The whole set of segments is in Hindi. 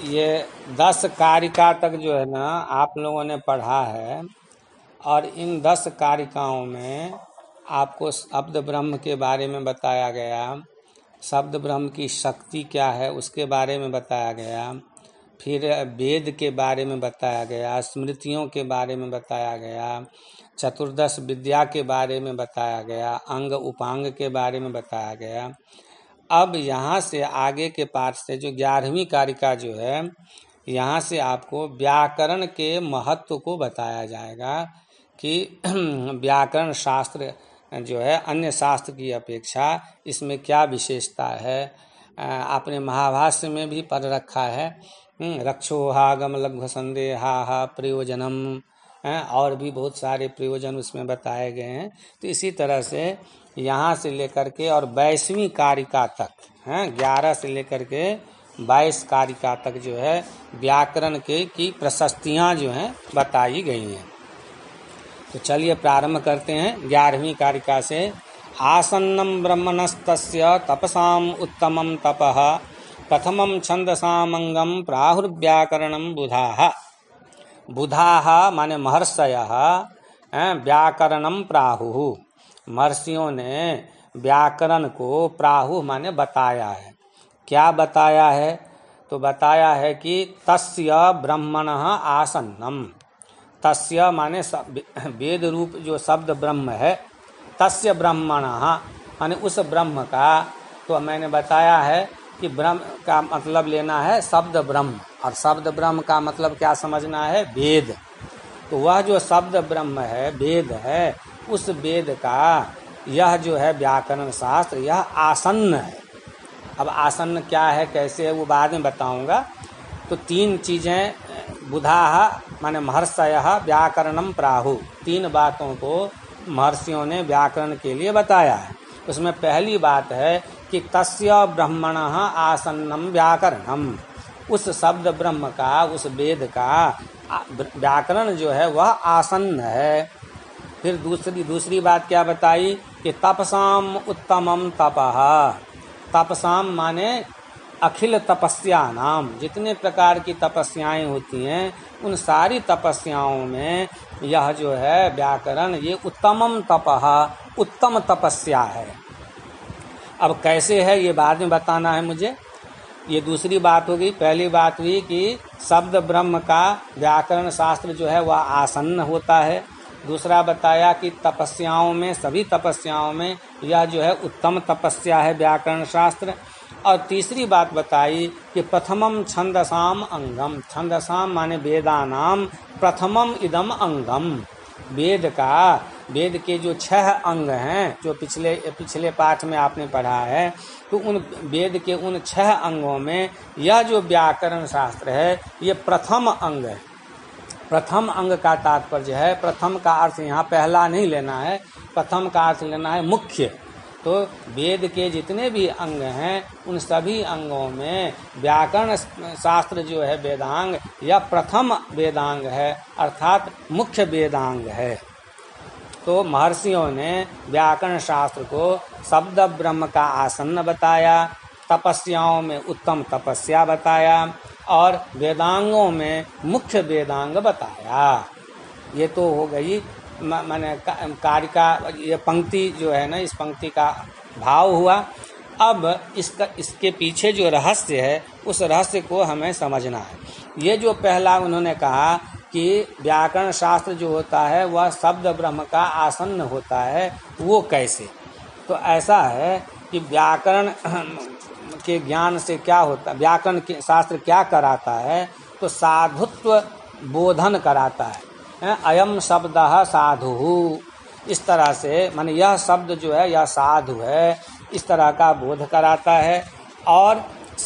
ये 10 कारिका तक जो है ना आप लोगों ने पढ़ा है, और इन 10 कारिकाओं में आपको शब्द ब्रह्म के बारे में बताया गया, शब्द ब्रह्म की शक्ति क्या है उसके बारे में बताया गया, फिर वेद के बारे में बताया गया, स्मृतियों के बारे में बताया गया, चतुर्दश विद्या के बारे में बताया गया, अंग उपांग के बारे में बताया गया। अब यहाँ से आगे के पाठ से जो 11वीं कारिका जो है, यहाँ से आपको व्याकरण के महत्व को बताया जाएगा कि व्याकरण शास्त्र जो है अन्य शास्त्र की अपेक्षा इसमें क्या विशेषता है। आपने महाभाष्य में भी पढ़ रखा है, रक्षोहागम लघु संदेहा प्रयोजनम, और भी बहुत सारे प्रयोजन उसमें बताए गए हैं। तो इसी तरह से यहाँ से लेकर के और 22वीं कारिका तक, 11 से लेकर के 22 कारिका तक जो है व्याकरण के की प्रशस्तियाँ जो हैं बताई गई हैं। तो चलिए प्रारंभ करते हैं 11वीं कारिका से। आसन्नम ब्रह्मणस्तस्य तपसाम उत्तमम तपः प्रथमम छंदसामंगम प्राहुर्व्याकरणम बुधाः। बुधाः माने महर्षयः व्याकरणम प्राहुः। महर्षियों ने व्याकरण को प्राहु माने बताया है। क्या बताया है? तो बताया है कि तस्य ब्रह्मणः आसन्नम। तस्य माने वेद रूप जो शब्द ब्रह्म है, तस्य ब्रह्मणः माने उस ब्रह्म का। तो मैंने बताया है कि ब्रह्म का मतलब लेना है शब्द ब्रह्म, और शब्द ब्रह्म का मतलब क्या समझना है? वेद। तो वह जो शब्द ब्रह्म है, वेद है, उस वेद का यह जो है व्याकरण शास्त्र यह आसन्न है। अब आसन्न क्या है, कैसे है, वो बाद में बताऊंगा। तो 3 चीजें, बुधाः माने महर्षयः व्याकरणम प्राहु, 3 बातों को महर्षियों ने व्याकरण के लिए बताया है। उसमें पहली बात है कि तस्य ब्रह्मणः आसन्नम व्याकरणम। उस शब्द ब्रह्म का, उस वेद का व्याकरण जो है वह आसन्न है। फिर दूसरी बात क्या बताई कि तपसाम उत्तमम तपः। तपसाम माने अखिल तपस्या नाम, जितने प्रकार की तपस्याएं होती हैं उन सारी तपस्याओं में यह जो है व्याकरण ये उत्तमम तपः, उत्तम तपस्या है। अब कैसे है ये बाद में बताना है मुझे। ये दूसरी बात होगी। पहली बात हुई कि शब्द ब्रह्म का व्याकरण शास्त्र जो है वह आसन्न होता है। दूसरा बताया कि तपस्याओं में, सभी तपस्याओं में यह जो है उत्तम तपस्या है व्याकरण शास्त्र। और तीसरी बात बताई कि प्रथमम छंदसाम अंगम। छंदसाम माने वेदानाम प्रथमम इदम अंगम। वेद के जो 6 अंग हैं, जो पिछले पाठ में आपने पढ़ा है, तो उन वेद के उन 6 अंगों में यह जो व्याकरण शास्त्र है ये प्रथम अंग है। प्रथम अंग का तात्पर्य है, प्रथम का अर्थ यहाँ पहला नहीं लेना है, प्रथम का अर्थ लेना है मुख्य। तो वेद के जितने भी अंग हैं उन सभी अंगों में व्याकरण शास्त्र जो है वेदांग यह प्रथम वेदांग है, अर्थात मुख्य वेदांग है। तो महर्षियों ने व्याकरण शास्त्र को शब्द ब्रह्म का आसन्न बताया, तपस्याओं में उत्तम तपस्या बताया, और वेदांगों में मुख्य वेदांग बताया। ये तो हो गई माने कारिका, ये पंक्ति जो है ना, इस पंक्ति का भाव हुआ। अब इसके पीछे जो रहस्य है उस रहस्य को हमें समझना है। ये जो पहला उन्होंने कहा कि व्याकरण शास्त्र जो होता है वह शब्द ब्रह्म का आसन्न होता है, वो कैसे? तो ऐसा है कि व्याकरण के ज्ञान से क्या होता है, व्याकरण के शास्त्र क्या कराता है? तो साधुत्व बोधन कराता है। अयम शब्दः साधुः, इस तरह से माने यह शब्द जो है यह साधु है, इस तरह का बोध कराता है। और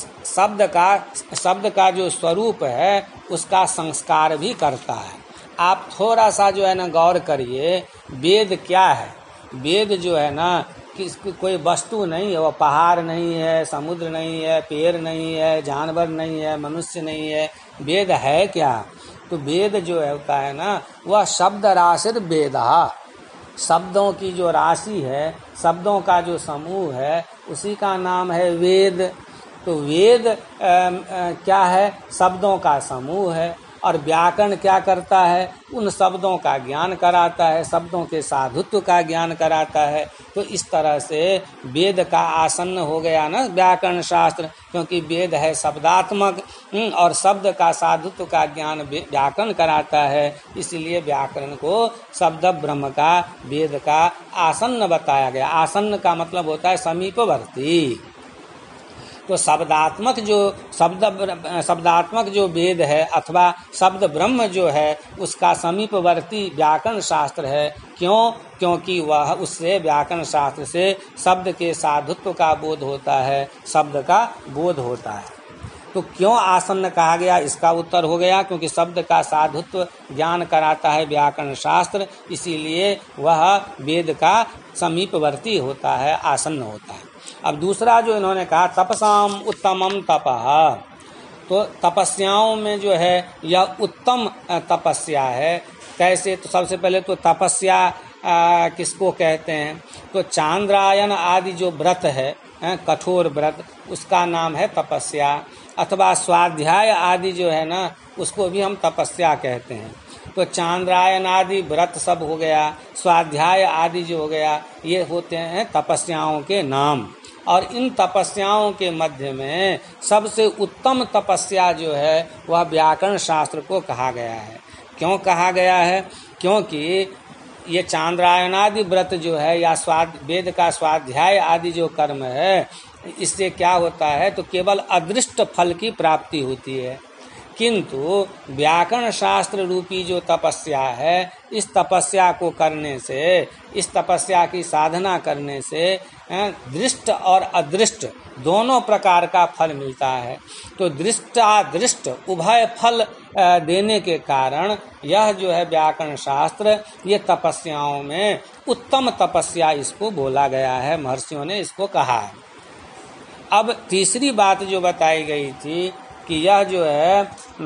शब्द का जो स्वरूप है उसका संस्कार भी करता है। आप थोड़ा सा जो है ना गौर करिए, वेद क्या है? वेद जो है ना कि कोई वस्तु नहीं है, वो पहाड़ नहीं है, समुद्र नहीं है, पेड़ नहीं है, जानवर नहीं है, मनुष्य नहीं है। वेद है क्या? तो वेद जो होता है ना वह शब्द राशिर वेदः। शब्दों की जो राशि है, शब्दों का जो समूह है, उसी का नाम है वेद। तो वेद क्या है? शब्दों का समूह है, और व्याकरण क्या करता है? उन शब्दों का ज्ञान कराता है, शब्दों के साधुत्व का ज्ञान कराता है। तो इस तरह से वेद का आसन्न हो गया ना व्याकरण शास्त्र, क्योंकि वेद है शब्दात्मक और शब्द का साधुत्व का ज्ञान व्याकरण कराता है। इसलिए व्याकरण को शब्द ब्रह्म का वेद का आसन्न बताया गया। आसन्न का मतलब होता है समीपवर्ती। तो शब्दात्मक जो वेद है अथवा शब्द ब्रह्म जो है उसका समीपवर्ती व्याकरण शास्त्र है। क्यों? क्योंकि वह उससे व्याकरण शास्त्र से शब्द के साधुत्व का बोध होता है, शब्द का बोध होता है। तो क्यों आसन्न कहा गया? इसका उत्तर हो गया क्योंकि शब्द का साधुत्व ज्ञान कराता है व्याकरण शास्त्र, इसीलिए वह वेद का समीपवर्ती होता है, आसन्न होता है। अब दूसरा जो इन्होंने कहा तपसाम उत्तमम तपः, तो तपस्याओं में जो है यह उत्तम तपस्या है। कैसे? तो सबसे पहले तो तपस्या किसको कहते हैं? तो चांद्रायन आदि जो व्रत है, कठोर व्रत, उसका नाम है तपस्या। अथवा स्वाध्याय आदि जो है ना, उसको भी हम तपस्या कहते हैं। तो चांद्रायन आदि व्रत सब हो गया, स्वाध्याय आदि जो हो गया, ये होते हैं तपस्याओं के नाम। और इन तपस्याओं के मध्य में सबसे उत्तम तपस्या जो है वह व्याकरण शास्त्र को कहा गया है। क्यों कहा गया है? क्योंकि ये चांद्रायनादि व्रत जो है या वेद का स्वाध्याय आदि जो कर्म है, इससे क्या होता है? तो केवल अदृष्ट फल की प्राप्ति होती है। किंतु व्याकरण शास्त्र रूपी जो तपस्या है, इस तपस्या को करने से, इस तपस्या की साधना करने से दृष्ट और अदृष्ट दोनों प्रकार का फल मिलता है। तो दृष्टादृष्ट उभय फल देने के कारण यह जो है व्याकरण शास्त्र, ये तपस्याओं में उत्तम तपस्या इसको बोला गया है, महर्षियों ने इसको कहा है। अब तीसरी बात जो बताई गई थी कि यह जो है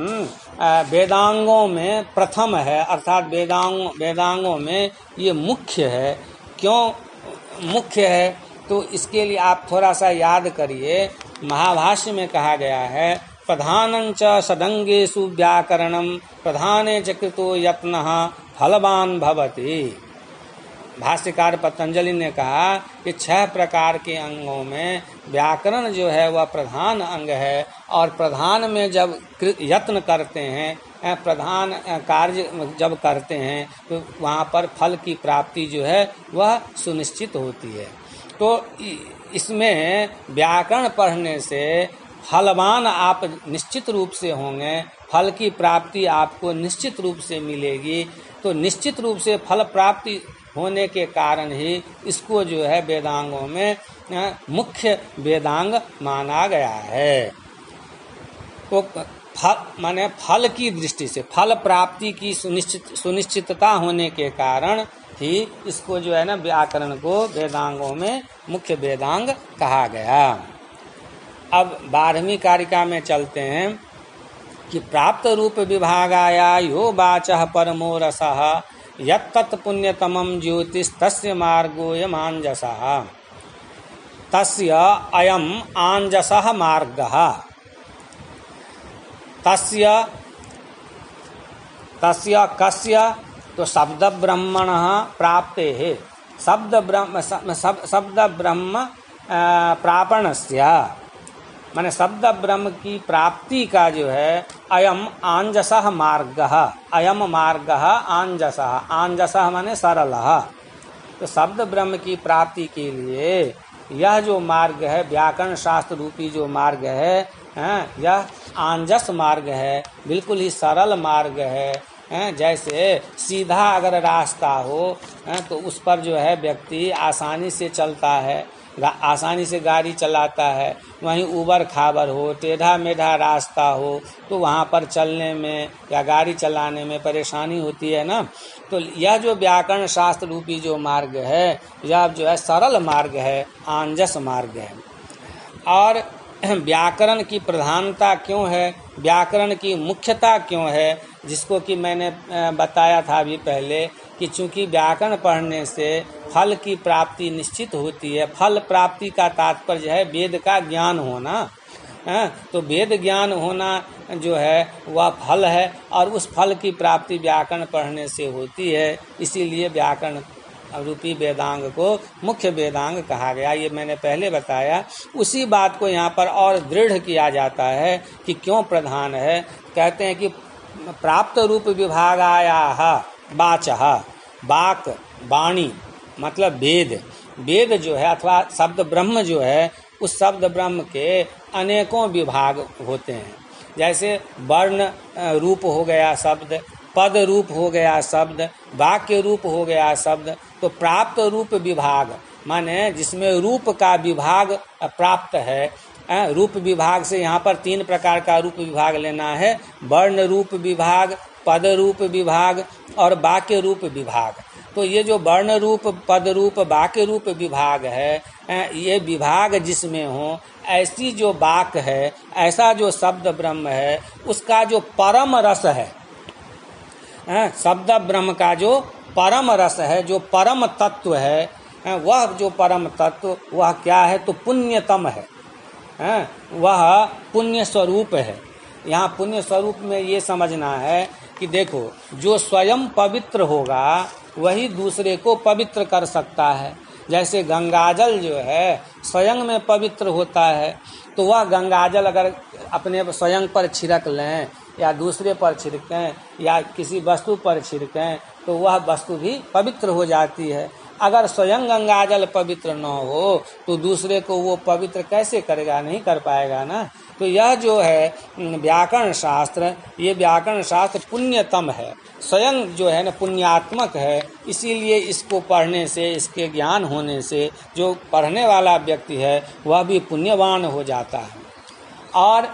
वेदांगों में प्रथम है, अर्थात वेदांगों में ये मुख्य है। क्यों मुख्य है? तो इसके लिए आप थोड़ा सा याद करिए, महाभाष्य में कहा गया है प्रधानं च षडंगेषु व्याकरणं प्रधाने च कृतो यत्नः फलवान भवति। भाष्यकार पतंजलि ने कहा कि 6 प्रकार के अंगों में व्याकरण जो है वह प्रधान अंग है, और प्रधान में जब यत्न करते हैं, प्रधान कार्य जब करते हैं, तो वहाँ पर फल की प्राप्ति जो है वह सुनिश्चित होती है। तो इसमें व्याकरण पढ़ने से फलवान आप निश्चित रूप से होंगे, फल की प्राप्ति आपको निश्चित रूप से मिलेगी। तो निश्चित रूप से फल प्राप्ति होने के कारण ही इसको जो है वेदांगों में मुख्य वेदांग माना गया है। तो फल माने फल की दृष्टि से, फल प्राप्ति की सुनिश्चितता होने के कारण ही इसको जो है ना व्याकरण को वेदांगों में मुख्य वेदांग कहा गया। अब 12वीं कारिका में चलते हैं कि प्राप्त रूप विभागाया यो वाचः परमो रसः यत्तत् पुण्यतमं ज्योतिस्तस्य मार्गोऽयमाञ्जसः तस्य अयम् आञ्जसः मार्गः तस्य कस्य तो शब्द ब्रह्मणः प्राप्तेः शब्द ब्रह्म प्रापणस्य, माने शब्द ब्रह्म की प्राप्ति का जो है अयम आंजसः मार्गः, अयम मार्गः आंजसः, आंजसः माने सरलः। तो शब्द ब्रह्म की प्राप्ति के लिए यह जो मार्ग है, व्याकरण शास्त्र रूपी जो मार्ग है, यह आंजस मार्ग है, बिल्कुल ही सरल मार्ग है। जैसे सीधा अगर रास्ता हो तो उस पर जो है व्यक्ति आसानी से चलता है, आसानी से गाड़ी चलाता है। वहीं ऊबड़ खाबड़ हो, टेढ़ा मेढ़ा रास्ता हो तो वहाँ पर चलने में या गाड़ी चलाने में परेशानी होती है ना। तो यह जो व्याकरण शास्त्र रूपी जो मार्ग है, यह जो है सरल मार्ग है, आंजस मार्ग है। और व्याकरण की प्रधानता क्यों है, व्याकरण की मुख्यता क्यों है, जिसको कि मैंने बताया था अभी पहले कि चूंकि व्याकरण पढ़ने से फल की प्राप्ति निश्चित होती है। फल प्राप्ति का तात्पर्य है वेद का ज्ञान होना, तो वेद ज्ञान होना जो है वह फल है, और उस फल की प्राप्ति व्याकरण पढ़ने से होती है। इसीलिए व्याकरण रूपी वेदांग को मुख्य वेदांग कहा गया। ये मैंने पहले बताया। उसी बात को यहाँ पर और दृढ़ किया जाता है कि क्यों प्रधान है। कहते हैं कि प्राप्त रूप विभागायाः वाचः, वाक वाणी मतलब वेद, वेद जो है अथवा शब्द ब्रह्म जो है, उस शब्द ब्रह्म के अनेकों विभाग होते हैं। जैसे वर्ण रूप हो गया शब्द, पद रूप हो गया शब्द, वाक्य रूप हो गया शब्द। तो प्राप्त रूप विभाग माने जिसमें रूप का विभाग प्राप्त है। रूप विभाग से यहाँ पर 3 प्रकार का रूप विभाग लेना है: वर्ण रूप विभाग, पद रूप विभाग और वाक्य रूप विभाग। तो ये जो वर्ण रूप, पद रूप, वाक्य रूप विभाग है, ये विभाग जिसमें हो, ऐसी जो वाक है, ऐसा जो शब्द ब्रह्म है, उसका जो परम रस है, शब्द ब्रह्म का जो परम रस है, जो परम तत्व है, वह जो परम तत्व वह क्या है? तो पुण्यतम है, वह पुण्य स्वरूप है। यहाँ पुण्य स्वरूप में ये समझना है कि देखो, जो स्वयं पवित्र होगा वही दूसरे को पवित्र कर सकता है। जैसे गंगाजल जो है स्वयं में पवित्र होता है, तो वह गंगाजल अगर अपने स्वयं पर छिड़क लें या दूसरे पर छिड़कें या किसी वस्तु पर छिड़कें तो वह वस्तु भी पवित्र हो जाती है। अगर स्वयं गंगाजल पवित्र न हो तो दूसरे को वो पवित्र कैसे करेगा? नहीं कर पाएगा ना। तो यह जो है व्याकरण शास्त्र, ये व्याकरण शास्त्र पुण्यतम है, स्वयं जो है ना पुण्यात्मक है। इसीलिए इसको पढ़ने से, इसके ज्ञान होने से जो पढ़ने वाला व्यक्ति है वह भी पुण्यवान हो जाता है। और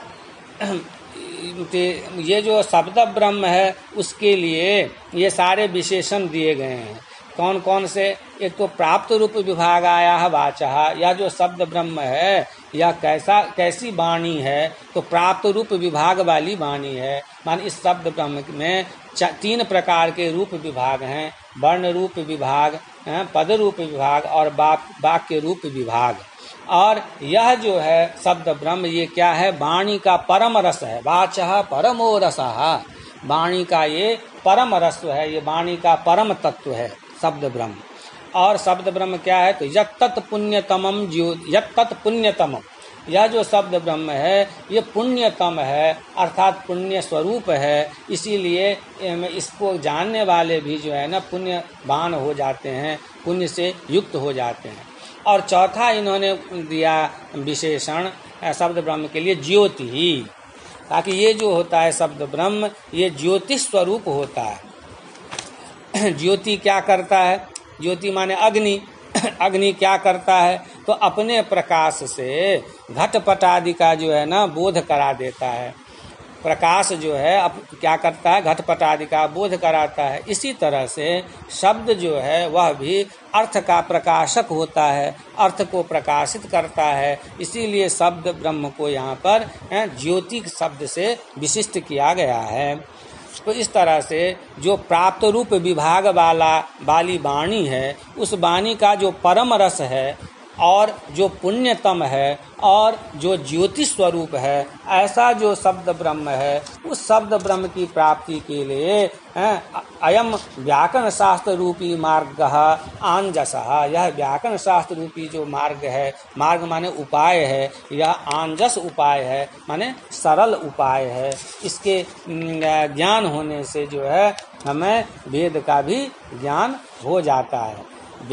ये जो शब्द ब्रह्म है उसके लिए ये सारे विशेषण दिए गए हैं। कौन कौन से? एक तो प्राप्त रूप विभागायाः वाचः, या जो शब्द ब्रह्म है या कैसी वाणी है, तो प्राप्त रूप विभाग वाली वाणी है। मान इस शब्द ब्रह्म में 3 प्रकार के रूप विभाग हैं: वर्ण रूप विभाग, पद रूप विभाग और वाक्य रूप विभाग। और यह जो है शब्द ब्रह्म, ये क्या है? वाणी का परम रस है। वाचः परमो रसः, वाणी का ये परम रस है, ये वाणी का परम तत्व है शब्द ब्रह्म। और शब्द ब्रह्म क्या है? तो यत्तत् पुण्यतमम यत्तत् पुण्यतमम, यह जो शब्द ब्रह्म है ये पुण्यतम है, अर्थात पुण्य स्वरूप है। इसीलिए इसको जानने वाले भी जो है ना पुण्यवान हो जाते हैं, पुण्य से युक्त हो जाते हैं। और चौथा इन्होंने दिया विशेषण शब्द ब्रह्म के लिए, ज्योति, ताकि ये जो होता है शब्द ब्रह्म ये ज्योति स्वरूप होता है। ज्योति क्या करता है? ज्योति माने अग्नि। अग्नि क्या करता है? तो अपने प्रकाश से घटपट आदि का जो है ना बोध करा देता है। प्रकाश जो है अब क्या करता है? घटपट आदि का बोध कराता है। इसी तरह से शब्द जो है वह भी अर्थ का प्रकाशक होता है, अर्थ को प्रकाशित करता है। इसीलिए शब्द ब्रह्म को यहाँ पर ज्योति शब्द से विशिष्ट किया गया है। तो इस तरह से जो प्राप्त रूप विभाग वाली वाणी है, उस वाणी का जो परम रस है और जो पुण्यतम है और जो ज्योति स्वरूप है, ऐसा जो शब्द ब्रह्म है, उस शब्द ब्रह्म की प्राप्ति के लिए अयम व्याकरण शास्त्र रूपी मार्ग आंजसः, यह व्याकरण शास्त्र रूपी जो मार्ग है, मार्ग माने उपाय है, यह आंजस उपाय है माने सरल उपाय है। इसके ज्ञान होने से जो है हमें वेद का भी ज्ञान हो जाता है।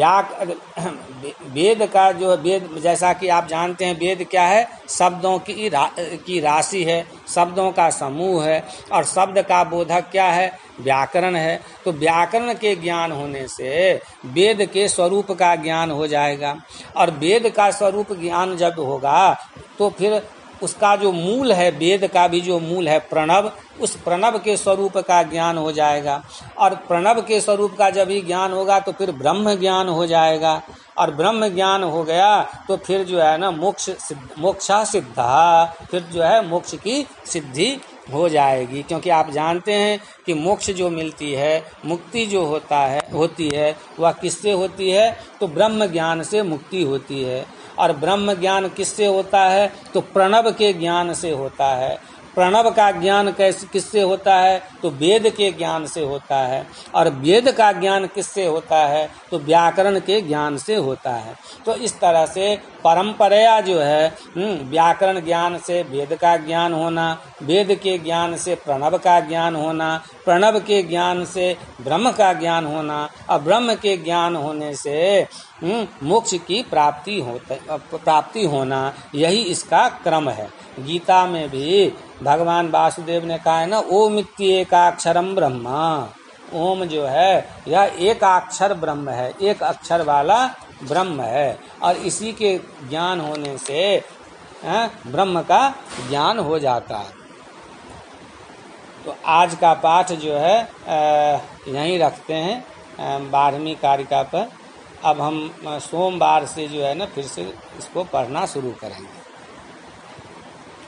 वेद का जो वेद, जैसा कि आप जानते हैं वेद क्या है? शब्दों की राशि है, शब्दों का समूह है, और शब्द का बोधक क्या है? व्याकरण है। तो व्याकरण के ज्ञान होने से वेद के स्वरूप का ज्ञान हो जाएगा, और वेद का स्वरूप ज्ञान जब होगा तो फिर उसका जो मूल है, वेद का भी जो मूल है प्रणव, उस प्रणव के स्वरूप का ज्ञान हो जाएगा। और प्रणव के स्वरूप का जब ही ज्ञान होगा तो फिर ब्रह्म ज्ञान हो जाएगा, और ब्रह्म ज्ञान हो गया तो फिर जो है ना मोक्षा सिद्धा, फिर जो है मोक्ष की सिद्धि हो जाएगी। क्योंकि आप जानते हैं कि मोक्ष जो मिलती है, मुक्ति जो होती है वह किससे होती है? तो ब्रह्म ज्ञान से मुक्ति होती है। और ब्रह्म ज्ञान किससे होता है? तो प्रणव के ज्ञान से होता है। प्रणव का ज्ञान किससे होता है? तो वेद के ज्ञान से होता है। और वेद का ज्ञान किससे होता है? तो व्याकरण के ज्ञान से होता है। तो इस तरह से परंपरा जो है, व्याकरण ज्ञान से वेद का ज्ञान होना, वेद के ज्ञान से प्रणव का ज्ञान होना, प्रणव के ज्ञान से ब्रह्म का ज्ञान होना, और ब्रह्म के ज्ञान होने से मोक्ष की प्राप्ति होना, यही इसका क्रम है। गीता में भी भगवान वासुदेव ने कहा है ना, ओम इत्येकाक्षरम ब्रह्म। ओम जो है यह एक अक्षर ब्रह्म है, एक अक्षर वाला ब्रह्म है, और इसी के ज्ञान होने से ब्रह्म का ज्ञान हो जाता है। तो आज का पाठ जो है यहीं रखते हैं 12वीं कारिका पर। अब हम सोमवार से जो है ना फिर से इसको पढ़ना शुरू करेंगे।